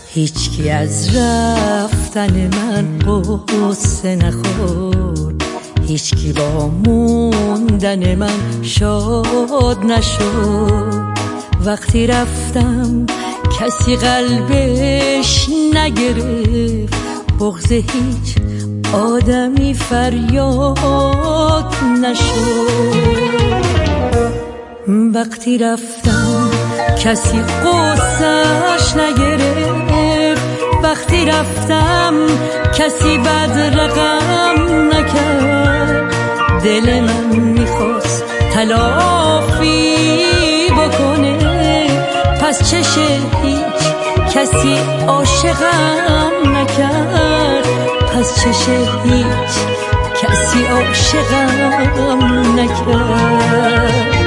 هیچکی از رفتن من قصه نخورد، هیچکی با موندن من شاد نشد. وقتی رفتم کسی قلبش نگرفت، بغض هیچ آدمی فریاد نشد. وقتی رفتم کسی قصه‌اش نگرفت، وقتی رفتم کسی بد رقم نکرد. دل من میخواست تلافی بکنه، پس چشه هیچ کسی عاشقم نکرد، پس چشه هیچ کسی عاشقم نکرد.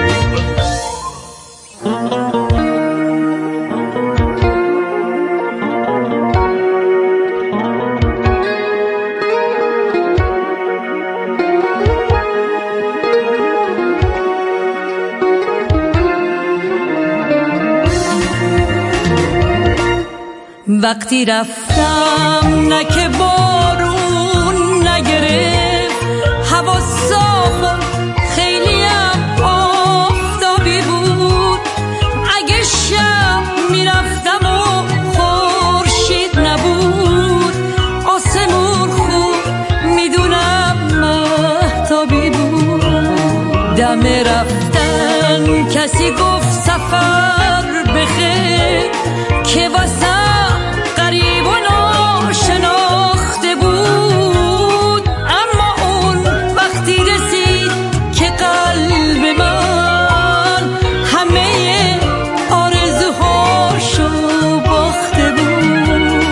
وقتی رفتم نه که بارون نگرفت، هوا صاف و خیلیم آفتابی بود. اگه شب میرفتم و خورشید نبود، آسمون خوب میدونم مهتابی بود. دم رفتن کسی گفت سفر بخیر، که واسه غریب و ناشناخته بود. اما اون وقتی رسید که قلب من همه آرزوهاشو باخته بود.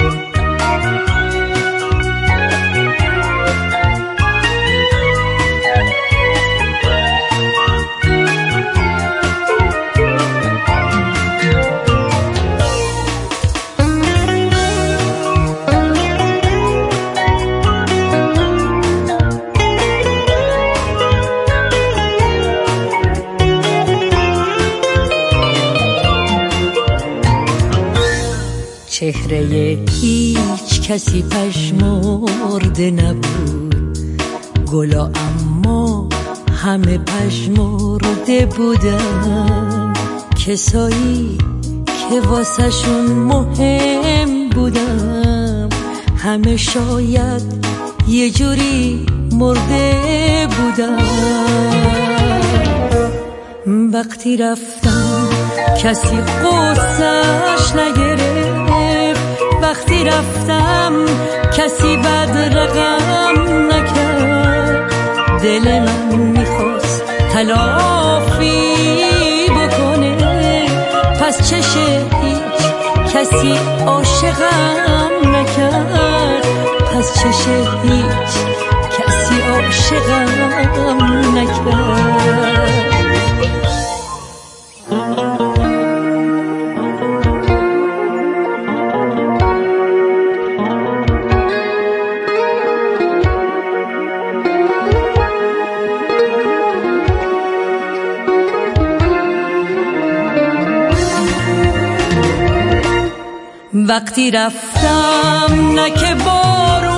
چهره هیچ کسی پژمرده نبود، گلا اما همه پژمرده بودن. کسایی که واسه شون مهم بودم، همه شاید یه جوری مرده بودن. وقتی رفتم کسی قصه‌اش نگرفت، وقتی رفتم کسی بد رقم نکرد. دل من میخواست تلافی بکنه، پس چشه هیچ کسی عاشقم نکرد، پس چشه هیچ کسی عاشقم نکرد. وقتی رفتم نه که بارون